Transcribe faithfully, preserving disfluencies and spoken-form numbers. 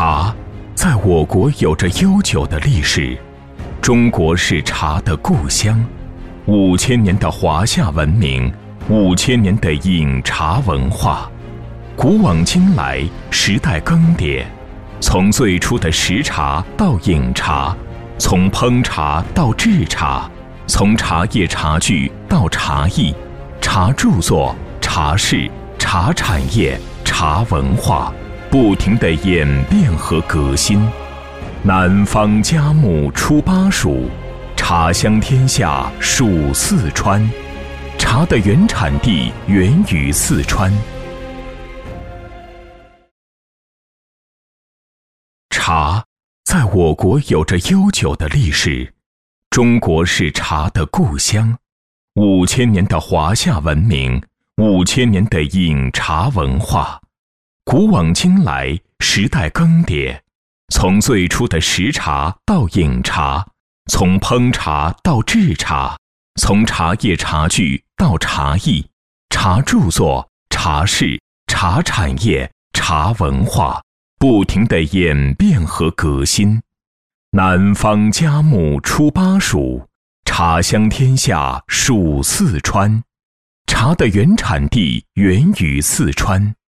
茶在我国有着悠久的历史，中国是茶的故乡，五千年的华夏文明，五千年的饮茶文化，古往今来，时代更迭，从最初的食茶到饮茶，从烹茶到制茶，从茶叶茶具到茶艺、茶著作、茶室、茶产业、茶文化，不停地演变和革新。南方嘉木出巴蜀，茶香天下属四川。茶的原产地源于四川。茶在我国有着悠久的历史，中国是茶的故乡，五千年的华夏文明，五千年的饮茶文化，古往今来，时代更迭，从最初的食茶到饮茶，从烹茶到制茶，从茶叶茶具到茶艺、茶著作、茶室、茶产业、茶文化，不停地演变和革新。南方嘉木出巴蜀，茶香天下属四川。茶的原产地源于四川。